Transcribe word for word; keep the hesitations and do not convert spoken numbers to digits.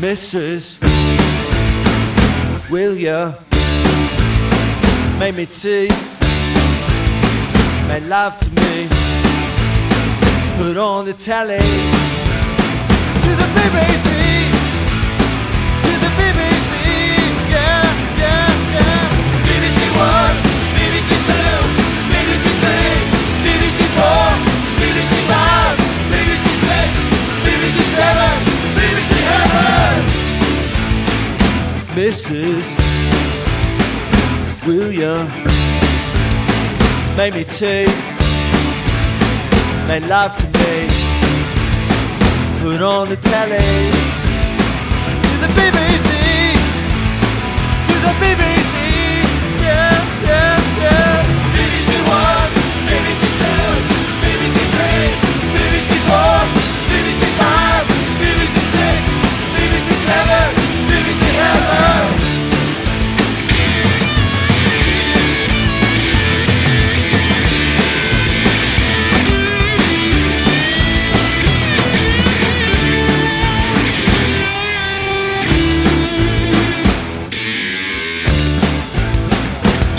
Missus Will ya make me tea, make love to me, put on the telly, to the B B C, to the B B C, yeah, yeah, yeah. B B C one, B B C two, B B C three, B B C four, B B C five, B B C six, B B C seven, B B C heaven. Missus Will ya make me tea, make love to me, put on the telly, to the B B C, to the B B C.